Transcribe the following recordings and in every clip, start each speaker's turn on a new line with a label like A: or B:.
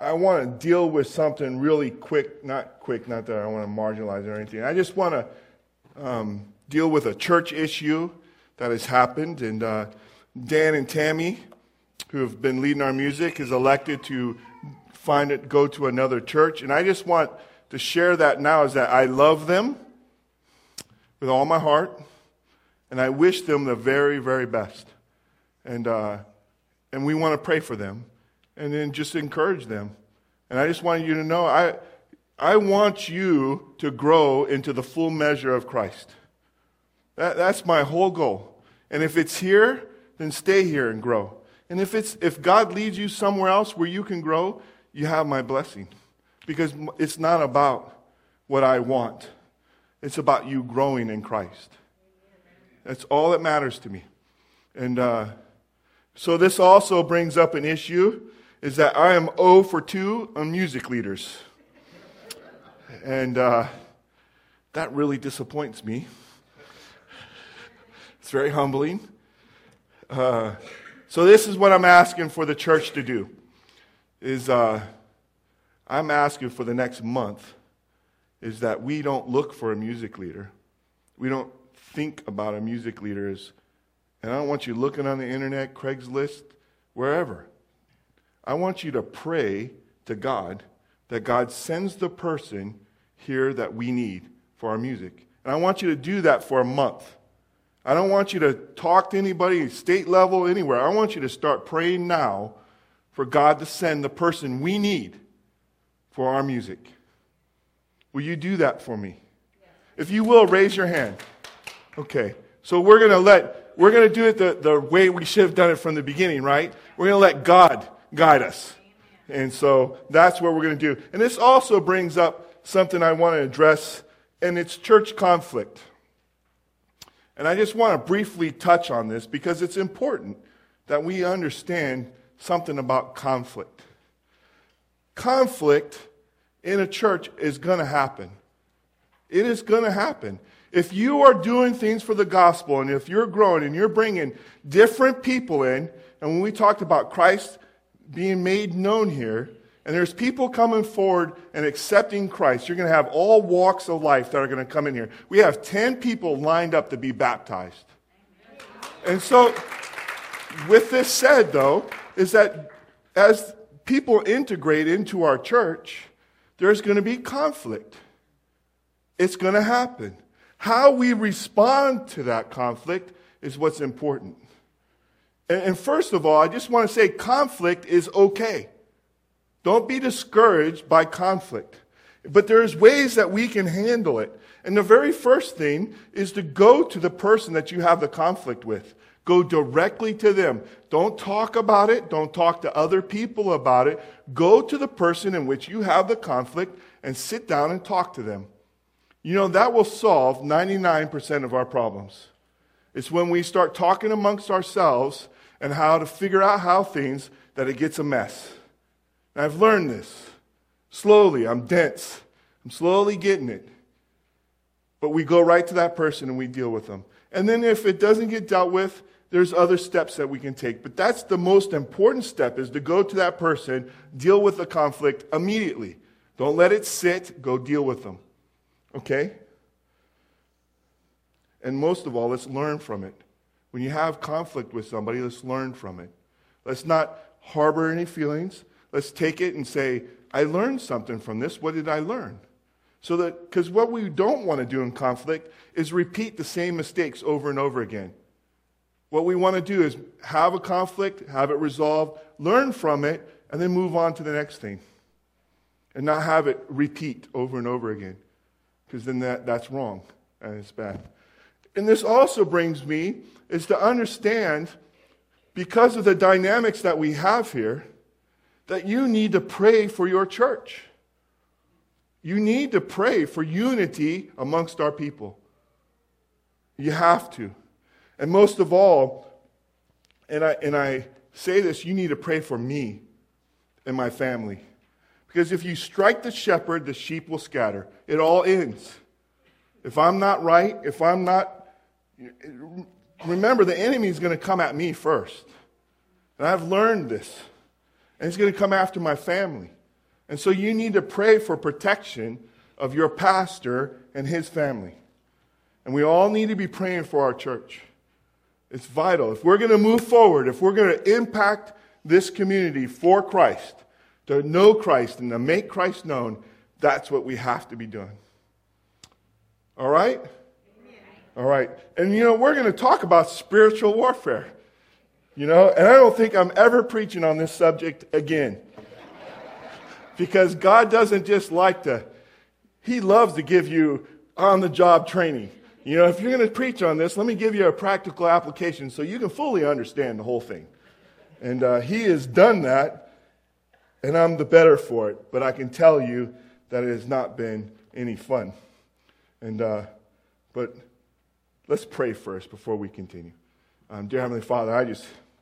A: I want to deal with something really quick, not that I want to marginalize or anything. I just want to deal with a church issue that has happened. And Dan and Tammy, who have been leading our music, is elected to go to another church. And I just want to share that now is that I love them with all my heart. And I wish them the very, very best. And we want to pray for them. And then just encourage them. And I just want you to know, I want you to grow into the full measure of Christ. That's my whole goal. And if it's here, then stay here and grow. And if God leads you somewhere else where you can grow, you have my blessing. Because it's not about what I want. It's about you growing in Christ. That's all that matters to me. And so this also brings up an issue, is that I am 0 for 2 on music leaders. And that really disappoints me. It's very humbling. So this is what I'm asking for the church to do. I'm asking for the next month is that we don't look for a music leader. We don't think about a music leader as, and I don't want you looking on the internet, Craigslist, wherever. I want you to pray to God that God sends the person here that we need for our music. And I want you to do that for a month. I don't want you to talk to anybody, state level, anywhere. I want you to start praying now for God to send the person we need for our music. Will you do that for me? Yes. If you will, raise your hand. Okay. So we're going to do it the way we should have done it from the beginning, right? We're going to let God guide us. And so that's what we're going to do. And this also brings up something I want to address, and it's church conflict. And I just want to briefly touch on this because it's important that we understand something about conflict. Conflict in a church is going to happen. It is going to happen. If you are doing things for the gospel, and if you're growing and you're bringing different people in, and when we talked about Christ being made known here, and there's people coming forward and accepting Christ, you're going to have all walks of life that are going to come in here. We have 10 people lined up to be baptized. And so, with this said, though, is that as people integrate into our church, there's going to be conflict. It's going to happen. How we respond to that conflict is what's important. And first of all, I just want to say conflict is okay. Don't be discouraged by conflict. But there's ways that we can handle it. And the very first thing is to go to the person that you have the conflict with. Go directly to them. Don't talk about it. Don't talk to other people about it. Go to the person in which you have the conflict and sit down and talk to them. You know, that will solve 99% of our problems. It's when we start talking amongst ourselves and how to figure out how things that it gets a mess. And I've learned this. Slowly, I'm dense. I'm slowly getting it. But we go right to that person and we deal with them. And then if it doesn't get dealt with, there's other steps that we can take. But that's the most important step, is to go to that person, deal with the conflict immediately. Don't let it sit. Go deal with them. Okay? And most of all, let's learn from it. When you have conflict with somebody, let's learn from it. Let's not harbor any feelings. Let's take it and say, I learned something from this. What did I learn? So that, because what we don't want to do in conflict is repeat the same mistakes over and over again. What we want to do is have a conflict, have it resolved, learn from it, and then move on to the next thing. And not have it repeat over and over again. Because then that's wrong and it's bad. And this also brings me is to understand, because of the dynamics that we have here, that you need to pray for your church. You need to pray for unity amongst our people. You have to. And most of all, and I say this, you need to pray for me and my family. Because if you strike the shepherd, the sheep will scatter. It all ends. If I'm not right, remember the enemy is going to come at me first. And I've learned this. And he's going to come after my family. And so you need to pray for protection of your pastor and his family. And we all need to be praying for our church. It's vital. If we're going to move forward, if we're going to impact this community for Christ, to know Christ and to make Christ known, that's what we have to be doing. All right? All right. And we're going to talk about spiritual warfare. And I don't think I'm ever preaching on this subject again. Because God doesn't just He loves to give you on-the-job training. If you're going to preach on this, let me give you a practical application so you can fully understand the whole thing. And He has done that, and I'm the better for it. But I can tell you that it has not been any fun. But let's pray first before we continue. Dear Heavenly Father,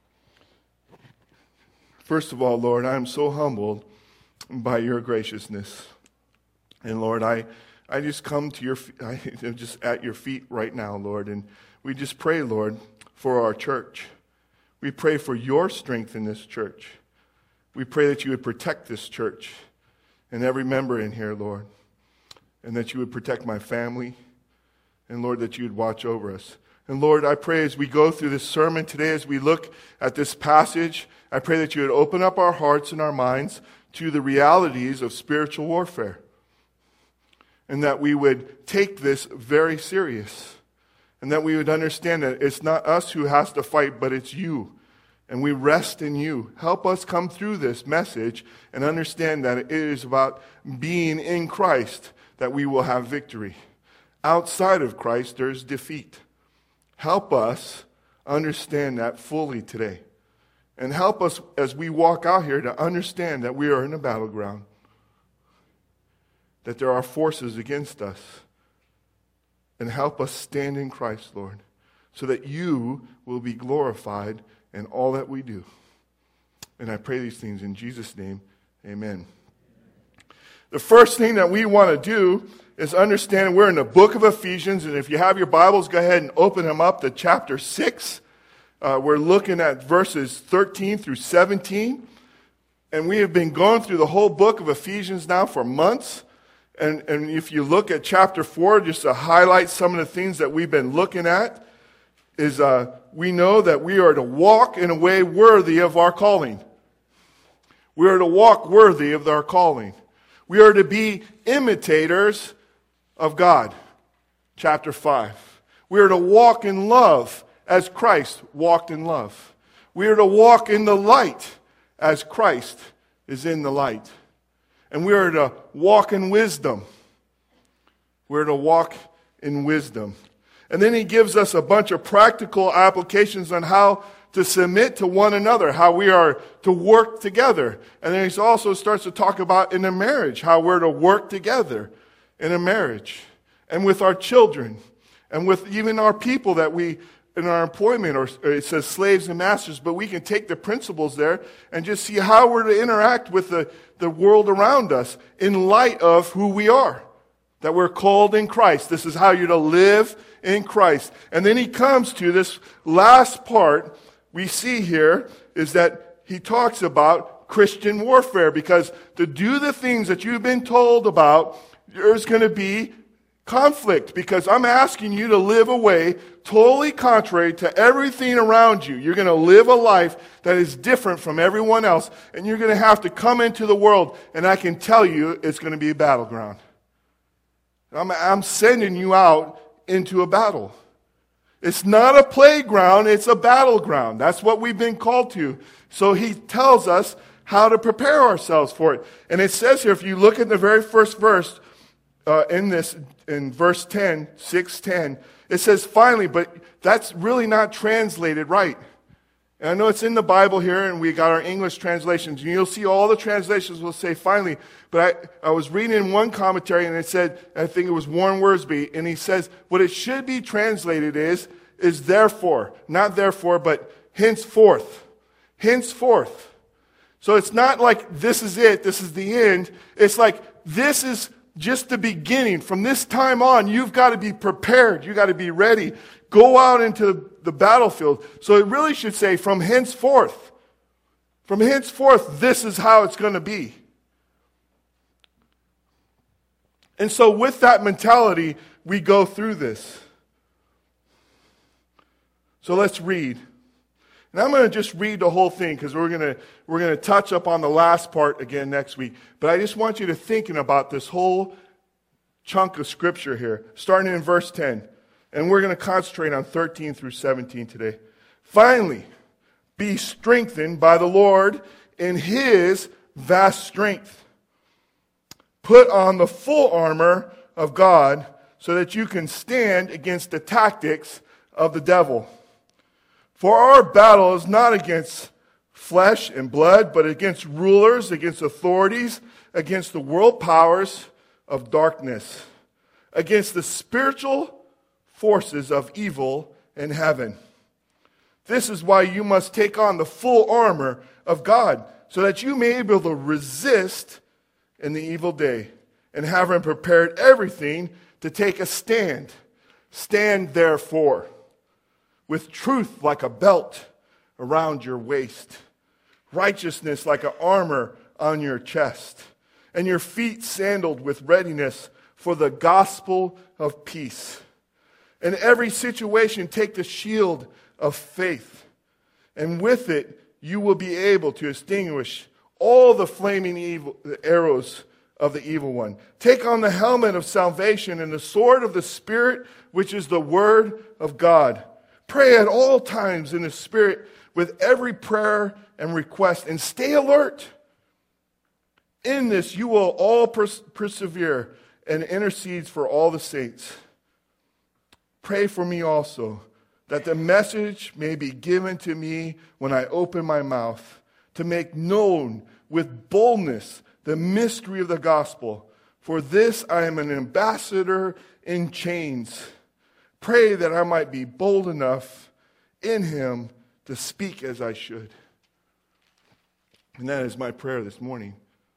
A: first of all, Lord, I am so humbled by your graciousness. And Lord, I just come to I'm just at your feet right now, Lord. And we just pray, Lord, for our church. We pray for your strength in this church. We pray that you would protect this church and every member in here, Lord. And that you would protect my family. And Lord, that you would watch over us. And Lord, I pray as we go through this sermon today, as we look at this passage, I pray that you would open up our hearts and our minds to the realities of spiritual warfare. And that we would take this very serious. And that we would understand that it's not us who has to fight, but it's you. And we rest in you. Help us come through this message and understand that it is about being in Christ that we will have victory. Outside of Christ, there's defeat. Help us understand that fully today. And help us as we walk out here to understand that we are in a battleground. That there are forces against us. And help us stand in Christ, Lord, so that you will be glorified in all that we do. And I pray these things in Jesus' name. Amen. The first thing that we want to do is understand we're in the book of Ephesians. And if you have your Bibles, go ahead and open them up to chapter 6. We're looking at verses 13 through 17. And we have been going through the whole book of Ephesians now for months. And if you look at chapter 4, just to highlight some of the things that we've been looking at, is we know that we are to walk in a way worthy of our calling. We are to walk worthy of our calling. We are to be imitators of God. Chapter 5. We are to walk in love as Christ walked in love. We are to walk in the light as Christ is in the light. And we are to walk in wisdom. We're to walk in wisdom. And then he gives us a bunch of practical applications on how to submit to one another, how we are to work together. And then he also starts to talk about in a marriage, how we're to work together in a marriage. And with our children. And with even our people that we, in our employment, or it says slaves and masters, but we can take the principles there and just see how we're to interact with the world around us in light of who we are. That we're called in Christ. This is how you're to live in Christ. And then he comes to this last part we see here is that he talks about Christian warfare. Because to do the things that you've been told about, there's going to be conflict. Because I'm asking you to live a way totally contrary to everything around you. You're going to live a life that is different from everyone else. And you're going to have to come into the world. And I can tell you it's going to be a battleground. I'm sending you out into a battle. It's not a playground, it's a battleground. That's what we've been called to. So he tells us how to prepare ourselves for it. And it says here, if you look at the very first verse in verse 10, 6:10, it says finally, but that's really not translated right. And I know it's in the Bible here, and we got our English translations. And you'll see all the translations will say finally. But I was reading in one commentary, and it said, I think it was Warren Wiersbe, and he says, what it should be translated is therefore. Not therefore, but henceforth. Henceforth. So it's not like this is it, this is the end. It's like this is just the beginning. From this time on, you've got to be prepared. You've got to be ready. Go out into the battlefield. So it really should say, from henceforth. From henceforth, this is how it's going to be. And so with that mentality, we go through this. So let's read. And I'm going to just read the whole thing because we're going to touch up on the last part again next week. But I just want you to thinking about this whole chunk of Scripture here, starting in verse 10. And we're going to concentrate on 13 through 17 today. Finally, be strengthened by the Lord in His vast strength. Put on the full armor of God so that you can stand against the tactics of the devil. For our battle is not against flesh and blood, but against rulers, against authorities, against the world powers of darkness, against the spiritual forces of evil in heaven. This is why you must take on the full armor of God, so that you may be able to resist in the evil day, and having prepared everything to take a stand. Stand therefore, with truth like a belt around your waist, righteousness like an armor on your chest, and your feet sandaled with readiness for the gospel of peace. In every situation, take the shield of faith, and with it you will be able to extinguish all the flaming arrows of the evil one. Take on the helmet of salvation and the sword of the Spirit, which is the word of God. Pray at all times in the Spirit with every prayer and request, and stay alert. In this you will all persevere and intercede for all the saints. Pray for me also, that the message may be given to me when I open my mouth, to make known with boldness the mystery of the gospel. For this I am an ambassador in chains. Pray that I might be bold enough in Him to speak as I should. And that is my prayer this morning.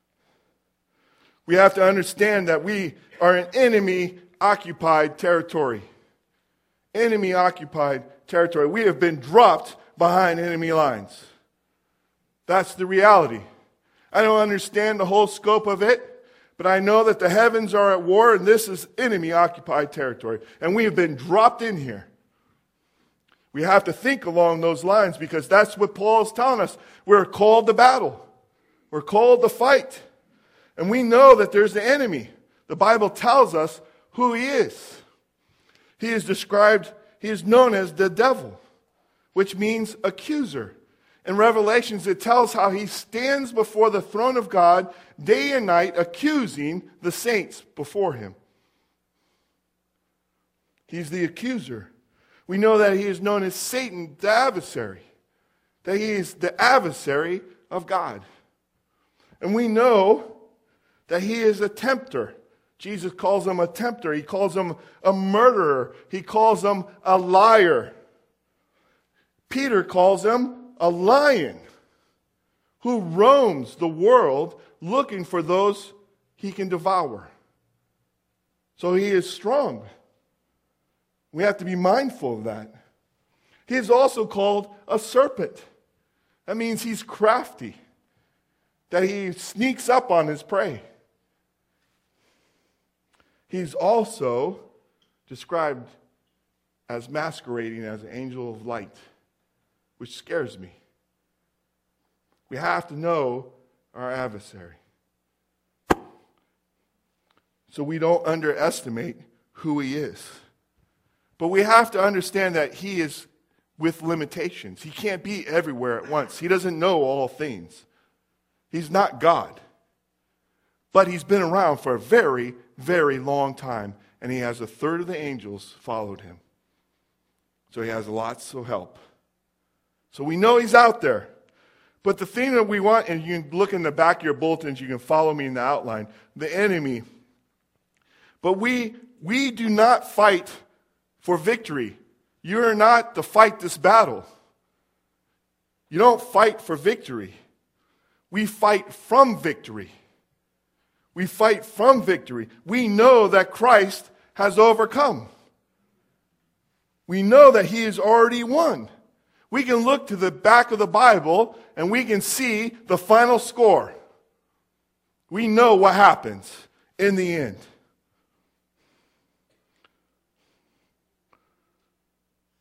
A: We have to understand that we are in enemy-occupied territory. Enemy-occupied territory. We have been dropped behind enemy lines. That's the reality. I don't understand the whole scope of it, but I know that the heavens are at war, and this is enemy-occupied territory. And we have been dropped in here. We have to think along those lines, because that's what Paul is telling us. We're called to battle. We're called to fight. And we know that there's the enemy. The Bible tells us who he is. He is known as the devil, which means accuser. In Revelations, it tells how he stands before the throne of God day and night, accusing the saints before him. He's the accuser. We know that he is known as Satan, the adversary. That he is the adversary of God. And we know that he is a tempter. Jesus calls him a tempter. He calls him a murderer. He calls him a liar. Peter calls him a lion who roams the world looking for those he can devour. So he is strong. We have to be mindful of that. He is also called a serpent. That means he's crafty, that he sneaks up on his prey. He's also described as masquerading as an angel of light, which scares me. We have to know our adversary, so we don't underestimate who he is. But we have to understand that he is with limitations. He can't be everywhere at once. He doesn't know all things. He's not God. But he's been around for a very, very long time, and he has a third of the angels followed him. So he has lots of help. So we know he's out there. But the thing that we want, and you can look in the back of your bulletins, you can follow me in the outline, the enemy. But we do not fight for victory. You are not to fight this battle. You don't fight for victory. We fight from victory. We fight from victory. We know that Christ has overcome. We know that he has already won. We can look to the back of the Bible and we can see the final score. We know what happens in the end.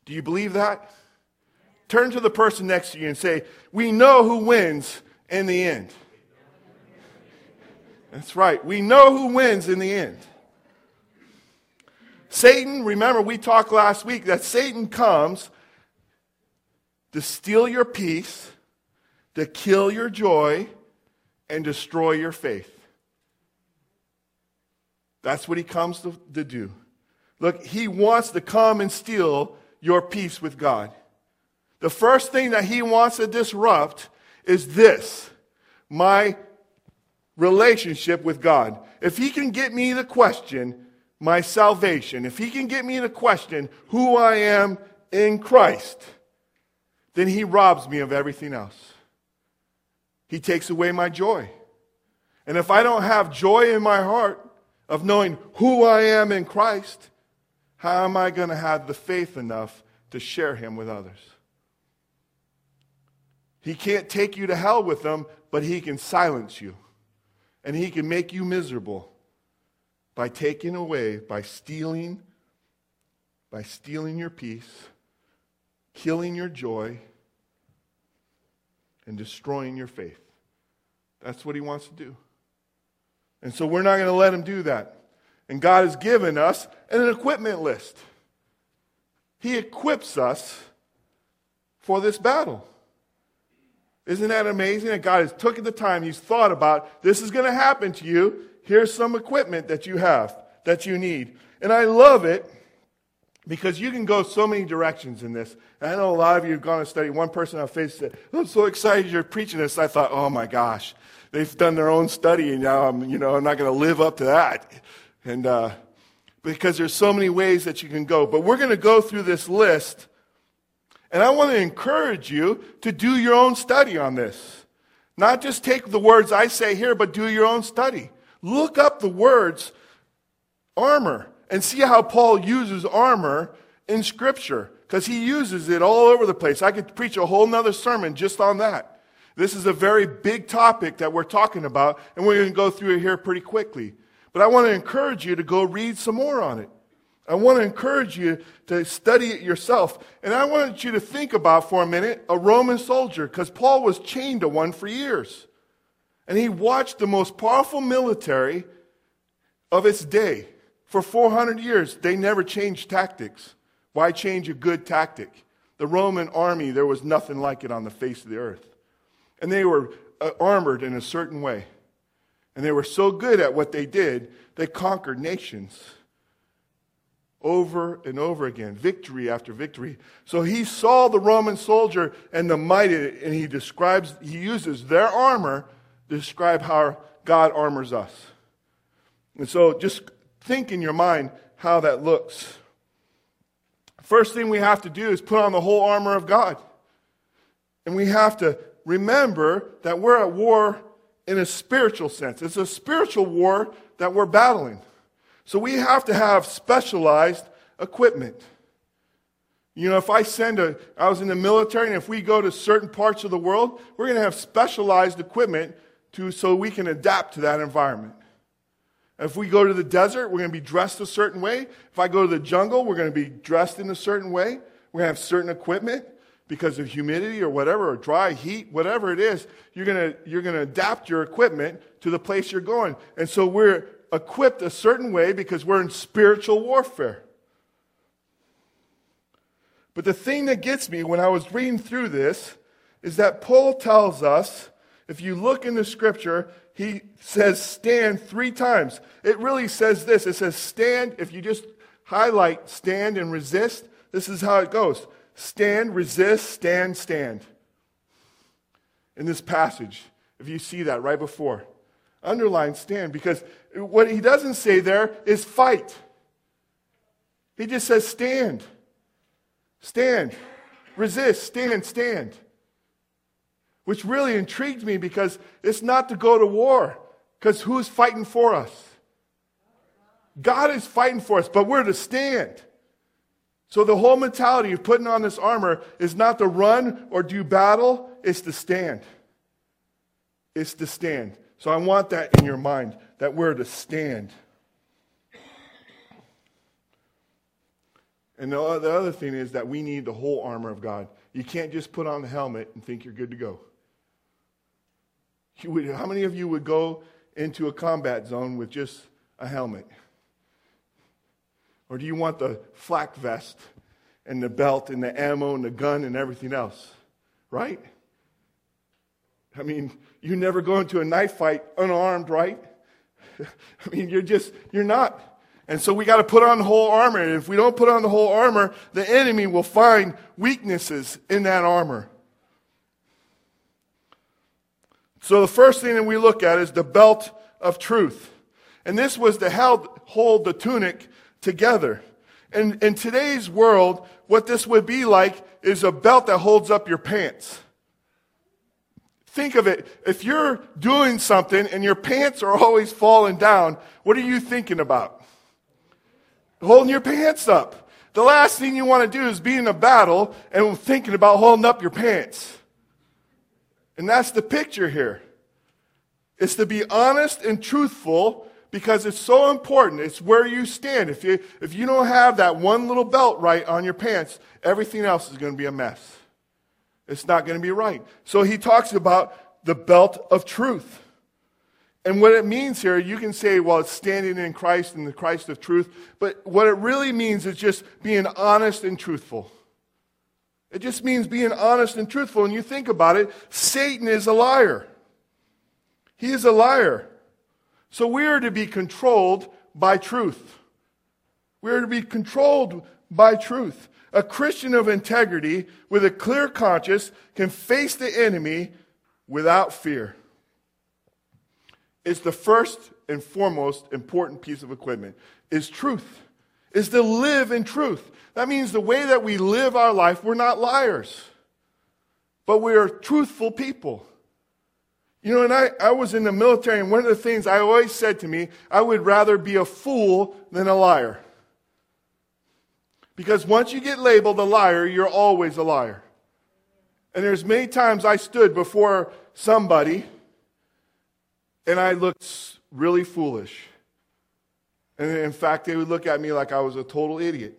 A: Do you believe that? Turn to the person next to you and say, we know who wins in the end. That's right. We know who wins in the end. Satan, remember we talked last week that Satan comes to steal your peace, to kill your joy, and destroy your faith. That's what he comes to do. Look, he wants to come and steal your peace with God. The first thing that he wants to disrupt is this, my relationship with God. If he can get me to question my salvation, if he can get me to question who I am in Christ, then he robs me of everything else. He takes away my joy. And if I don't have joy in my heart of knowing who I am in Christ, how am I going to have the faith enough to share him with others? He can't take you to hell with them, but he can silence you. And he can make you miserable by taking away, by stealing your peace, killing your joy, and destroying your faith. That's what he wants to do. And so we're not going to let him do that. And God has given us an equipment list. He equips us for this battle. Isn't that amazing that God has taken the time, he's thought about, this is going to happen to you. Here's some equipment that you have, that you need. And I love it because you can go so many directions in this. And I know a lot of you have gone to study. One person on Facebook said, I'm so excited you're preaching this. I thought, oh my gosh, they've done their own study and now I'm not going to live up to that. And because there's so many ways that you can go. But we're going to go through this list. And I want to encourage you to do your own study on this. Not just take the words I say here, but do your own study. Look up the words armor and see how Paul uses armor in Scripture, because he uses it all over the place. I could preach a whole nother sermon just on that. This is a very big topic that we're talking about, and we're going to go through it here pretty quickly. But I want to encourage you to go read some more on it. I want to encourage you to study it yourself. And I want you to think about for a minute a Roman soldier, because Paul was chained to one for years. And he watched the most powerful military of its day. For 400 years, they never changed tactics. Why change a good tactic? The Roman army, there was nothing like it on the face of the earth. And they were armored in a certain way. And they were so good at what they did, they conquered nations. Over and over again, victory after victory. So he saw the Roman soldier and the mighty, and he uses their armor to describe how God armors us. And so just think in your mind how that looks. First thing we have to do is put on the whole armor of God. And we have to remember that we're at war in a spiritual sense. It's a spiritual war that we're battling. So we have to have specialized equipment. If I I was in the military, and if we go to certain parts of the world, we're going to have specialized equipment so we can adapt to that environment. If we go to the desert, we're going to be dressed a certain way. If I go to the jungle, we're going to be dressed in a certain way. We're going to have certain equipment because of humidity or whatever, or dry heat, whatever it is. You're going to adapt your equipment to the place you're going. And so we're equipped a certain way because we're in spiritual warfare. But the thing that gets me when I was reading through this is that Paul tells us, if you look in the Scripture, he says stand 3 times. It really says this. It says stand. If you just highlight stand and resist, this is how it goes. Stand, resist, stand, stand. In this passage, if you see that right before. Underline stand, because what he doesn't say there is fight. He just says stand. Stand. Resist. Stand. Stand. Which really intrigued me because it's not to go to war. Because who's fighting for us? God is fighting for us, but we're to stand. So the whole mentality of putting on this armor is not to run or do battle, it's to stand. It's to stand. So I want that in your mind, that we're to stand. And the other thing is that we need the whole armor of God. You can't just put on the helmet and think you're good to go. How many of you would go into a combat zone with just a helmet? Or do you want the flak vest and the belt and the ammo and the gun and everything else? Right? I mean, you never go into a knife fight unarmed, right? I mean, you're not. And so we got to put on the whole armor. And if we don't put on the whole armor, the enemy will find weaknesses in that armor. So the first thing that we look at is the belt of truth. And this was to hold the tunic together. And in today's world, what this would be like is a belt that holds up your pants. Think of it. If you're doing something and your pants are always falling down, what are you thinking about? Holding your pants up. The last thing you want to do is be in a battle and thinking about holding up your pants. And that's the picture here. It's to be honest and truthful because it's so important. It's where you stand. If you don't have that one little belt right on your pants, everything else is going to be a mess. It's not going to be right. So he talks about the belt of truth. And what it means here, you can say, well, it's standing in Christ and the Christ of truth. But what it really means is just being honest and truthful. It just means being honest and truthful. And you think about it, Satan is a liar. He is a liar. So we are to be controlled by truth. We are to be controlled by truth. A Christian of integrity with a clear conscience can face the enemy without fear. It's the first and foremost important piece of equipment, is truth, is to live in truth. That means the way that we live our life, we're not liars, but we are truthful people. You know, and I was in the military, and one of the things I always said to me, I would rather be a fool than a liar. Because once you get labeled a liar, you're always a liar. And there's many times I stood before somebody and I looked really foolish. And in fact, they would look at me like I was a total idiot.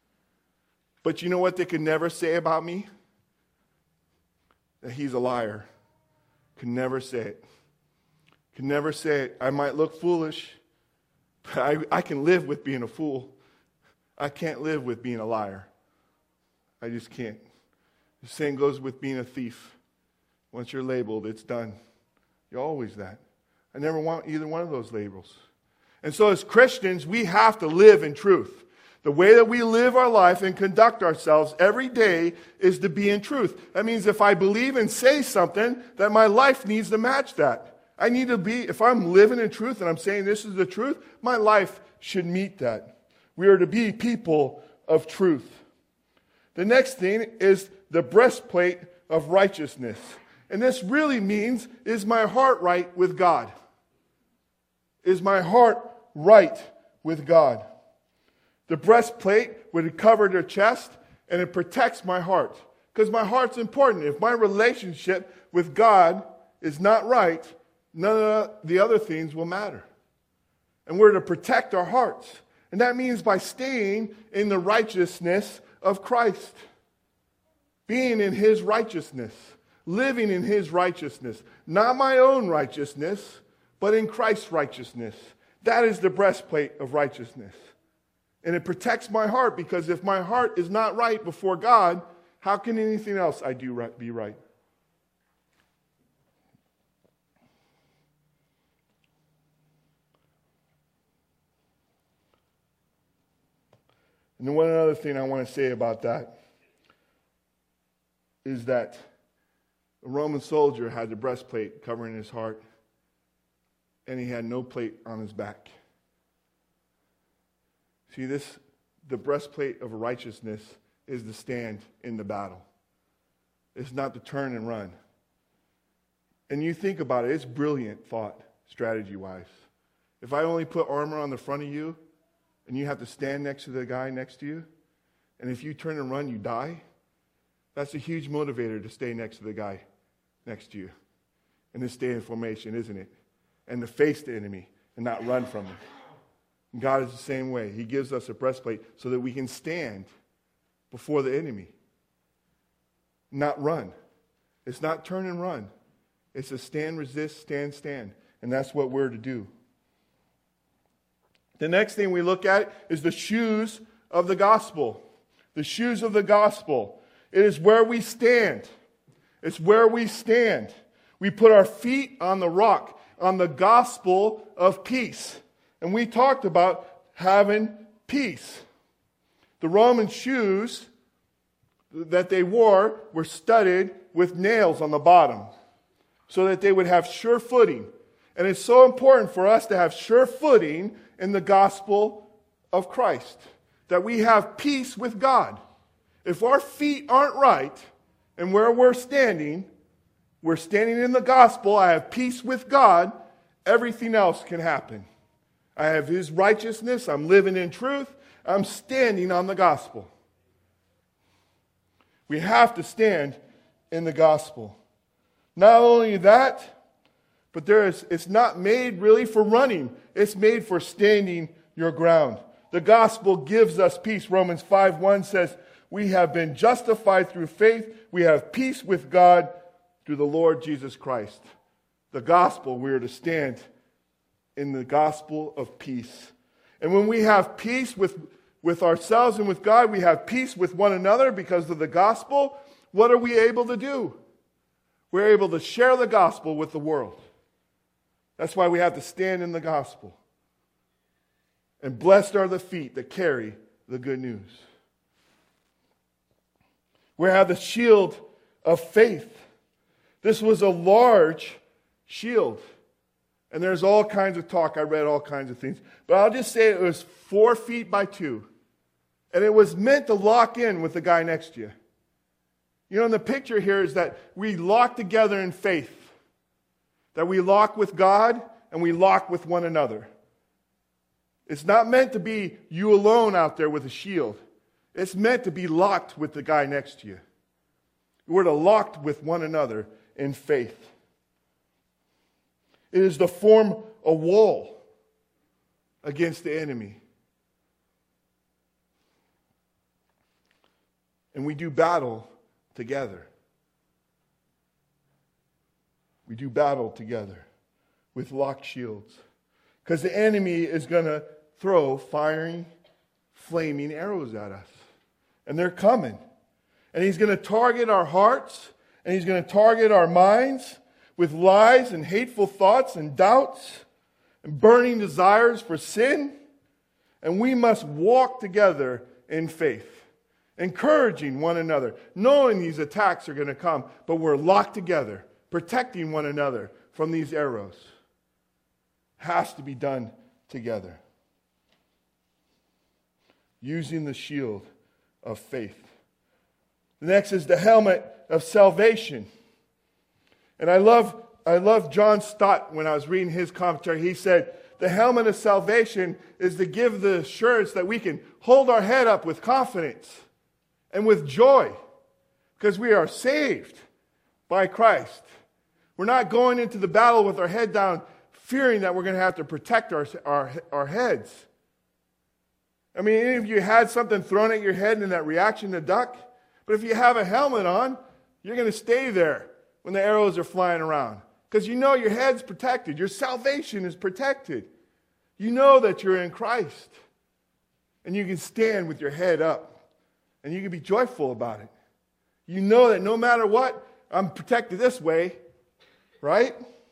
A: But you know what they could never say about me? That he's a liar. Could never say it. Could never say it. I might look foolish, but I can live with being a fool. I can't live with being a liar. I just can't. The same goes with being a thief. Once you're labeled, it's done. You're always that. I never want either one of those labels. And so as Christians, we have to live in truth. The way that we live our life and conduct ourselves every day is to be in truth. That means if I believe and say something, that my life needs to match that. I need to be, if I'm living in truth and I'm saying this is the truth, my life should meet that. We are to be people of truth. The next thing is the breastplate of righteousness. And this really means, is my heart right with God? Is my heart right with God? The breastplate would cover their chest, and it protects my heart. Because my heart's important. If my relationship with God is not right, none of the other things will matter. And we're to protect our hearts. And that means by staying in the righteousness of Christ. Being in His righteousness. Living in His righteousness. Not my own righteousness, but in Christ's righteousness. That is the breastplate of righteousness. And it protects my heart, because if my heart is not right before God, how can anything else I do right be right? And then one other thing I want to say about that is that a Roman soldier had the breastplate covering his heart, and he had no plate on his back. See, the breastplate of righteousness is to stand in the battle. It's not to turn and run. And you think about it, it's brilliant thought, strategy-wise. If I only put armor on the front of you, and you have to stand next to the guy next to you, and if you turn and run, you die, that's a huge motivator to stay next to the guy next to you. And to stay in formation, isn't it? And to face the enemy and not run from him. And God is the same way. He gives us a breastplate so that we can stand before the enemy. Not run. It's not turn and run. It's a stand, resist, stand, stand. And that's what we're to do. The next thing we look at is the shoes of the gospel. The shoes of the gospel. It is where we stand. It's where we stand. We put our feet on the rock, on the gospel of peace. And we talked about having peace. The Roman shoes that they wore were studded with nails on the bottom so that they would have sure footing. And it's so important for us to have sure footing in the gospel of Christ, that we have peace with God. If our feet aren't right and where we're standing in the gospel, I have peace with God, everything else can happen. I have His righteousness, I'm living in truth, I'm standing on the gospel. We have to stand in the gospel. Not only that, but it's not made really for running. It's made for standing your ground. The gospel gives us peace. Romans 5:1 says, we have been justified through faith. We have peace with God through the Lord Jesus Christ. The gospel, we are to stand in the gospel of peace. And when we have peace with ourselves and with God, we have peace with one another because of the gospel. What are we able to do? We're able to share the gospel with the world. That's why we have to stand in the gospel. And blessed are the feet that carry the good news. We have the shield of faith. This was a large shield. And there's all kinds of talk. I read all kinds of things. But I'll just say it was 4 feet by 2. And it was meant to lock in with the guy next to you. You know, and the picture here is that we lock together in faith. That we lock with God and we lock with one another. It's not meant to be you alone out there with a shield. It's meant to be locked with the guy next to you. We're to lock with one another in faith. It is to form a wall against the enemy. And we do battle together. We do battle together with locked shields. Because the enemy is going to throw firing, flaming arrows at us. And they're coming. And he's going to target our hearts. And he's going to target our minds with lies and hateful thoughts and doubts and burning desires for sin. And we must walk together in faith, encouraging one another, knowing these attacks are going to come, but we're locked together, protecting one another from these arrows. Has to be done together. Using the shield of faith. The next is the helmet of salvation. And I love John Stott when I was reading his commentary. He said, the helmet of salvation is to give the assurance that we can hold our head up with confidence and with joy because we are saved by Christ. We're not going into the battle with our head down fearing that we're going to have to protect our heads. I mean, any of you had something thrown at your head in that reaction to duck? But if you have a helmet on, you're going to stay there when the arrows are flying around. Because you know your head's protected. Your salvation is protected. You know that you're in Christ. And you can stand with your head up. And you can be joyful about it. You know that no matter what, I'm protected this way. Right?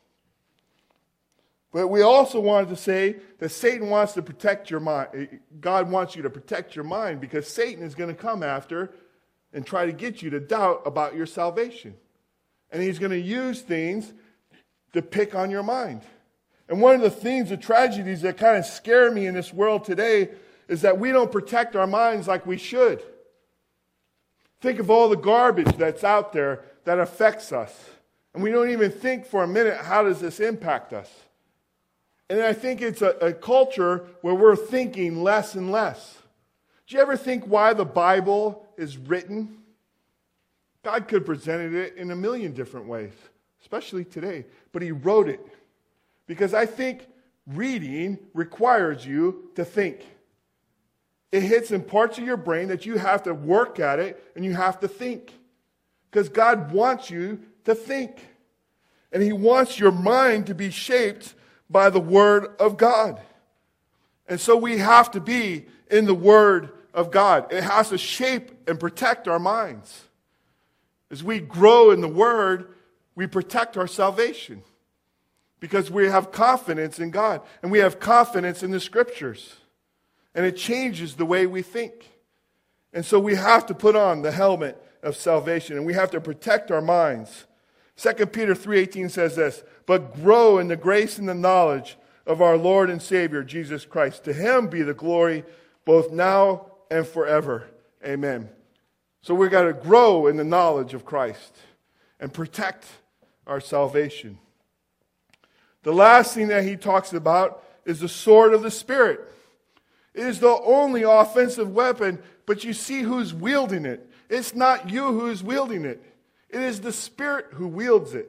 A: But we also wanted to say that Satan wants to protect your mind. God wants you to protect your mind because Satan is going to come after and try to get you to doubt about your salvation. And he's going to use things to pick on your mind. And one of the things, the tragedies that kind of scare me in this world today is that we don't protect our minds like we should. Think of all the garbage that's out there that affects us. And we don't even think for a minute, how does this impact us? And I think it's a culture where we're thinking less and less. Do you ever think why the Bible is written? God could have presented it in a million different ways, especially today. But He wrote it. Because I think reading requires you to think. It hits in parts of your brain that you have to work at it and you have to think. Because God wants you to think. And He wants your mind to be shaped by the Word of God. And so we have to be in the Word of God. It has to shape and protect our minds. As we grow in the Word, we protect our salvation. Because we have confidence in God. And we have confidence in the Scriptures. And it changes the way we think. And so we have to put on the helmet of salvation. And we have to protect our minds. 2 Peter 3:18 says this, "But grow in the grace and the knowledge of our Lord and Savior, Jesus Christ. To Him be the glory both now and forever. Amen." So we've got to grow in the knowledge of Christ and protect our salvation. The last thing that he talks about is the sword of the Spirit. It is the only offensive weapon, but you see who's wielding it. It's not you who's wielding it. It is the Spirit who wields it.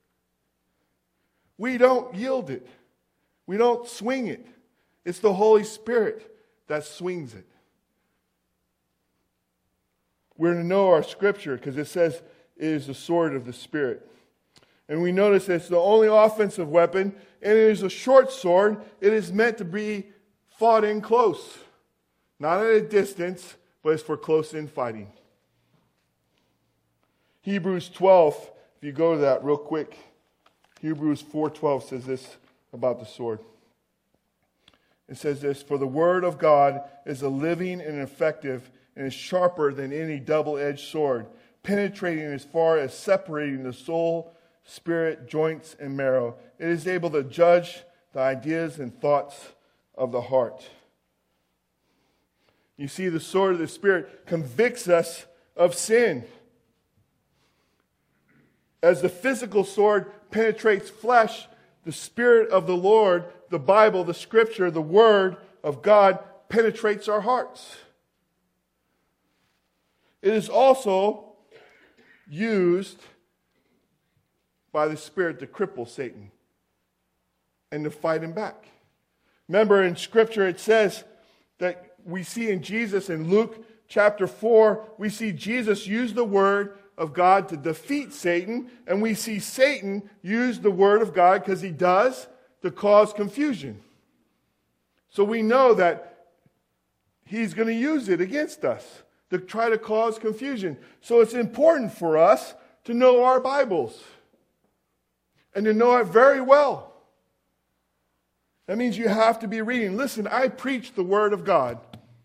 A: We don't yield it. We don't swing it. It's the Holy Spirit that swings it. We're to know our Scripture because it says it is the sword of the Spirit. And we notice that it's the only offensive weapon, and it is a short sword. It is meant to be fought in close. Not at a distance, but it's for close-in fighting. Hebrews 12, if you go to that real quick. Hebrews 4:12 says this about the sword. It says this, "For the word of God is a living and effective and is sharper than any double-edged sword, penetrating as far as separating the soul, spirit, joints, and marrow. It is able to judge the ideas and thoughts of the heart." You see, the sword of the Spirit convicts us of sin. As the physical sword penetrates flesh, the Spirit of the Lord, the Bible, the Scripture, the Word of God penetrates our hearts. It is also used by the Spirit to cripple Satan and to fight him back. Remember in Scripture it says that we see in Jesus in Luke chapter 4, we see Jesus use the Word of God to defeat Satan, and we see Satan use the Word of God, because he does, to cause confusion. So we know that he's going to use it against us to try to cause confusion. So it's important for us to know our Bibles and to know it very well. That means you have to be reading. Listen, I preach the Word of God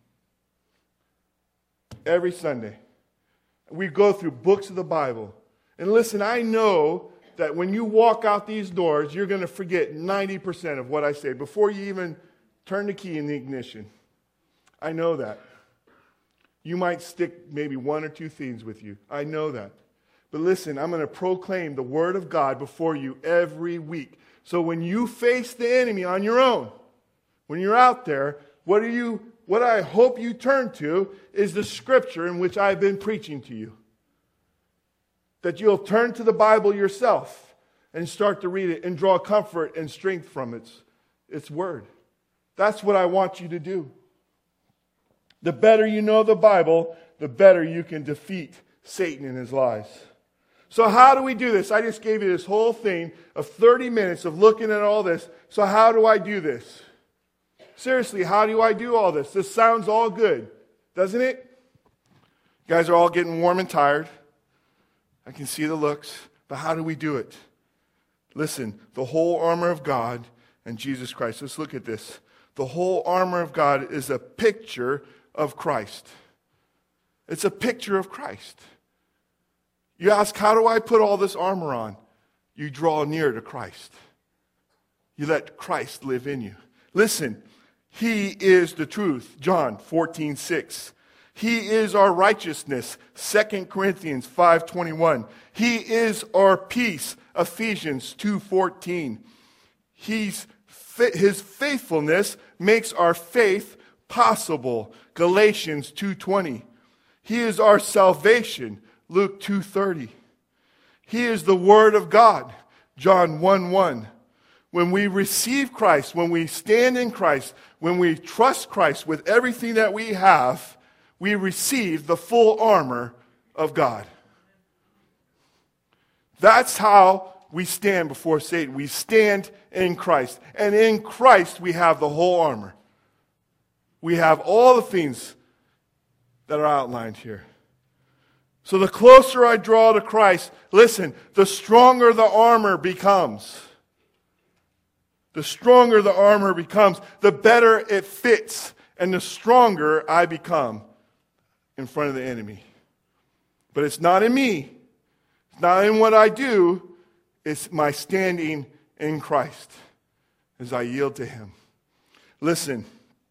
A: every Sunday. We go through books of the Bible. And listen, I know that when you walk out these doors, you're going to forget 90% of what I say before you even turn the key in the ignition. I know that. You might stick maybe one or two things with you. I know that. But listen, I'm going to proclaim the Word of God before you every week. So when you face the enemy on your own, when you're out there, what I hope you turn to is the Scripture in which I've been preaching to you. That you'll turn to the Bible yourself and start to read it and draw comfort and strength from its Word. That's what I want you to do. The better you know the Bible, the better you can defeat Satan and his lies. So how do we do this? I just gave you this whole thing of 30 minutes of looking at all this. So how do I do this? Seriously, how do I do all this? This sounds all good, doesn't it? You guys are all getting warm and tired. I can see the looks. But how do we do it? Listen, the whole armor of God and Jesus Christ. Let's look at this. The whole armor of God is a picture of Christ. It's a picture of Christ. You ask, how do I put all this armor on? You draw near to Christ. You let Christ live in you. Listen, He is the truth. John 14:6. He is our righteousness. 2 Corinthians 5:21. He is our peace. Ephesians 2:14. His faithfulness makes our faith possible. Galatians 2:20. He is our salvation. Luke 2:30. He is the Word of God. John 1:1. When we receive Christ, when we stand in Christ, when we trust Christ with everything that we have, we receive the full armor of God. That's how we stand before Satan. We stand in Christ. And in Christ, we have the whole armor. We have all the things that are outlined here. So the closer I draw to Christ, listen, the stronger the armor becomes. The stronger the armor becomes, the better it fits, and the stronger I become in front of the enemy. But it's not in me. It's not in what I do. It's my standing in Christ as I yield to Him. Listen,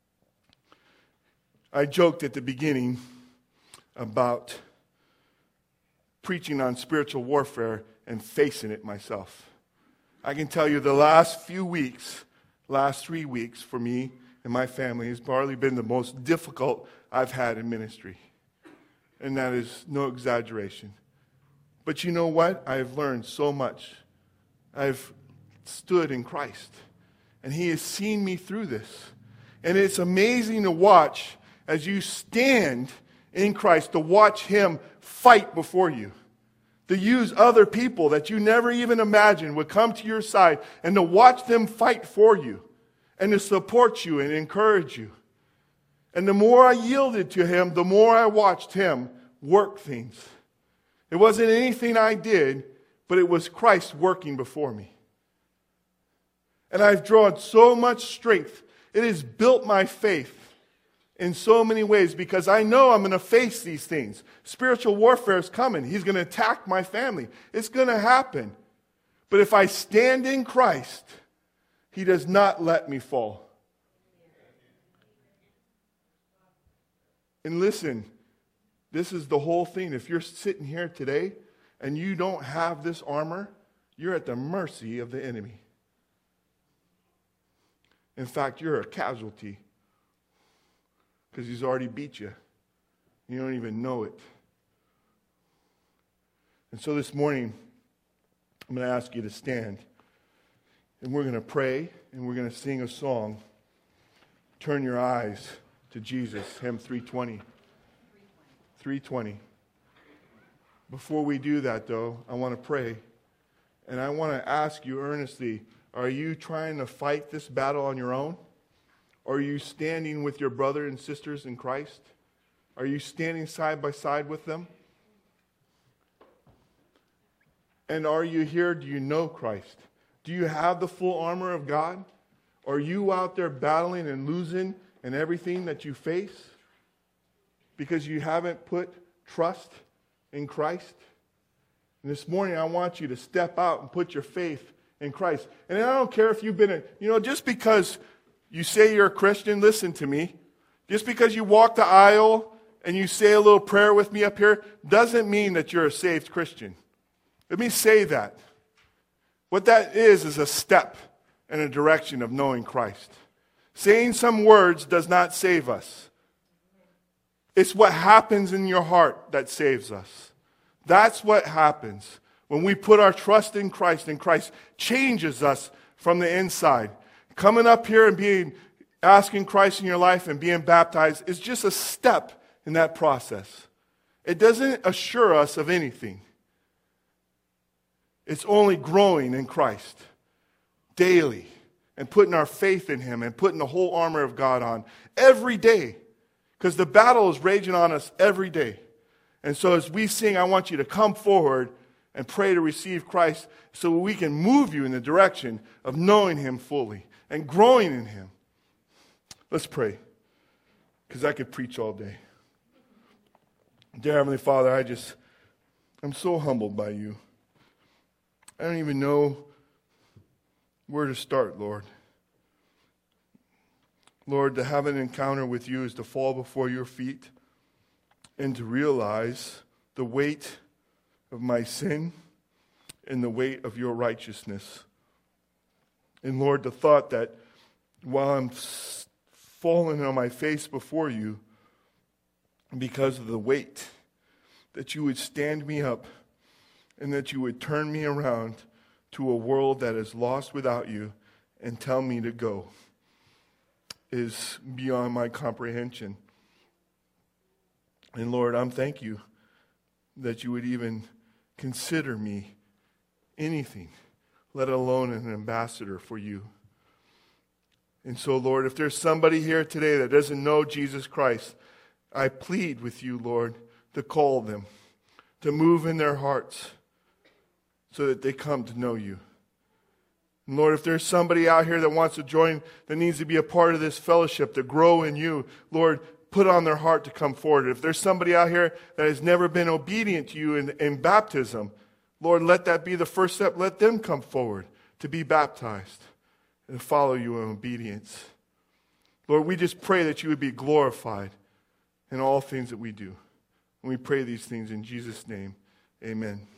A: I joked at the beginning about preaching on spiritual warfare and facing it myself. I can tell you the last 3 weeks for me and my family has probably been the most difficult I've had in ministry. And that is no exaggeration. But you know what? I've learned so much. I've stood in Christ. And He has seen me through this. And it's amazing to watch as you stand in Christ, to watch Him fight before you. To use other people that you never even imagined would come to your side and to watch them fight for you and to support you and encourage you. And the more I yielded to Him, the more I watched Him work things. It wasn't anything I did, but it was Christ working before me. And I've drawn so much strength. It has built my faith in so many ways because I know I'm going to face these things. Spiritual warfare is coming. He's going to attack my family. It's going to happen. But if I stand in Christ, He does not let me fall. And listen, this is the whole thing. If you're sitting here today and you don't have this armor, you're at the mercy of the enemy. In fact, you're a casualty. Because he's already beat you. You don't even know it. And so this morning, I'm going to ask you to stand. And we're going to pray, and we're going to sing a song. Turn your eyes to Jesus, hymn 320. 320. Before we do that, though, I want to pray. And I want to ask you earnestly, are you trying to fight this battle on your own? Are you standing with your brother and sisters in Christ? Are you standing side by side with them? And are you here? Do you know Christ? Do you have the full armor of God? Are you out there battling and losing in everything that you face because you haven't put trust in Christ? And this morning I want you to step out and put your faith in Christ. And I don't care if you've been, just because you say you're a Christian, listen to me. Just because you walk the aisle and you say a little prayer with me up here doesn't mean that you're a saved Christian. Let me say that. What that is a step in a direction of knowing Christ. Saying some words does not save us. It's what happens in your heart that saves us. That's what happens when we put our trust in Christ, and Christ changes us from the inside. Coming up here and asking Christ in your life and being baptized is just a step in that process. It doesn't assure us of anything. It's only growing in Christ daily and putting our faith in Him and putting the whole armor of God on every day, because the battle is raging on us every day. And so as we sing, I want you to come forward and pray to receive Christ so we can move you in the direction of knowing Him fully and growing in Him. Let's pray, because I could preach all day. Dear Heavenly Father, I'm so humbled by You. I don't even know where to start, Lord. Lord, to have an encounter with You is to fall before Your feet and to realize the weight of my sin and the weight of Your righteousness. And Lord, the thought that while I'm falling on my face before You because of the weight, that You would stand me up and that You would turn me around to a world that is lost without You, and tell me to go is beyond my comprehension. And Lord, I'm thank you that you would even consider me anything, let alone an ambassador for you. And so, Lord, if there's somebody here today that doesn't know Jesus Christ, I plead with you, Lord, to call them, to move in their hearts so that they come to know you. And Lord, if there's somebody out here that wants to join, that needs to be a part of this fellowship, to grow in you, Lord, put on their heart to come forward. If there's somebody out here that has never been obedient to you in baptism, Lord, let that be the first step. Let them come forward to be baptized and follow you in obedience. Lord, we just pray that you would be glorified in all things that we do. And we pray these things in Jesus' name. Amen.